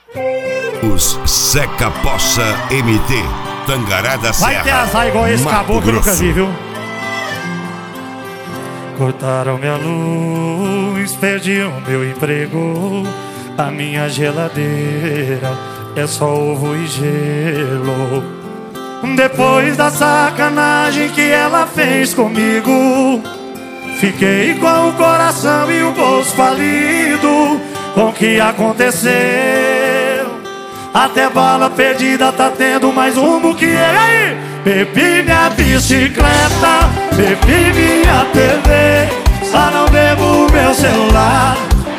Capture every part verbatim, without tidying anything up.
Os Zeca Poça M T, Tangará da Serra. Vai ter azar igual esse caboclo que eu nunca vi, viu? Cortaram minha luz, perdi o meu emprego. A minha geladeira é só ovo e gelo. Depois da sacanagem que ela fez comigo, fiquei com o coração e o bolso falido. Com o que aconteceu, até bala perdida tá tendo mais rumo que ele. Aí, bebi minha bicicleta, bebi minha T V, só não bebo meu celular.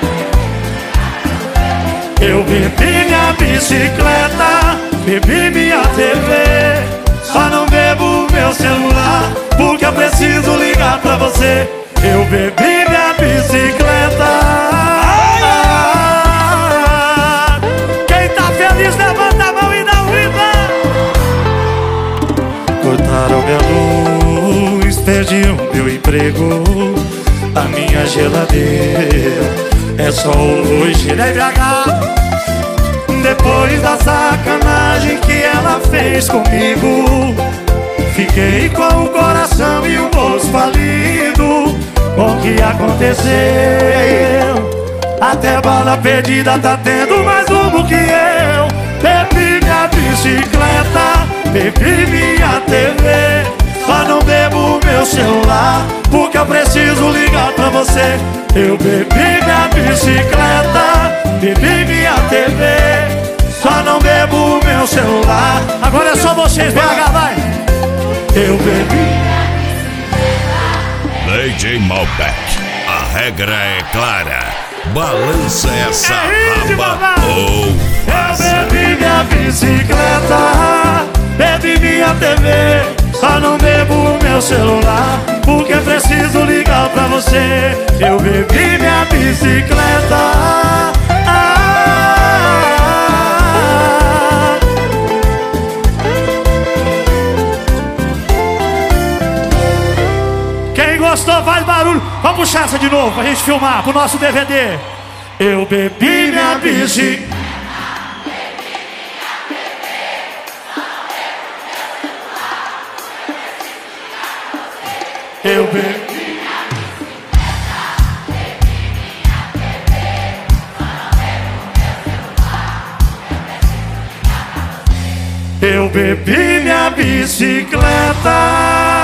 Eu bebi minha bicicleta, bebi minha T V, só não bebo meu celular, porque eu preciso ligar pra você. Eu bebi minha bicicleta. Quem tá feliz levanta a mão e dá um riba. Cortaram minha luz, perdi o meu emprego. A minha geladeira é só hoje, né, B H? Depois da sacanagem que ela fez comigo, fiquei com o coração e o bolso falido. Com o que aconteceu, até bala perdida tá tendo mais rumo que eu. Bebi minha bicicleta, bebi minha T V, só não bebo meu celular, porque eu preciso ligar pra você. Eu bebi minha bicicleta, bebi minha T V, só não bebo meu celular. Agora é só vocês, B H, vai! Eu bebi. D J Malbec, a regra é clara. Balança essa é raba ou vaza. Eu bebi minha bicicleta, bebi minha T V, só não bebo meu celular, porque preciso ligar pra você. Eu bebi minha bicicleta. Quem gostou, faz barulho. Vamos puxar essa de novo pra gente filmar pro nosso D V D. Eu bebi minha bici. Eu bebi. Eu bebi minha bicicleta.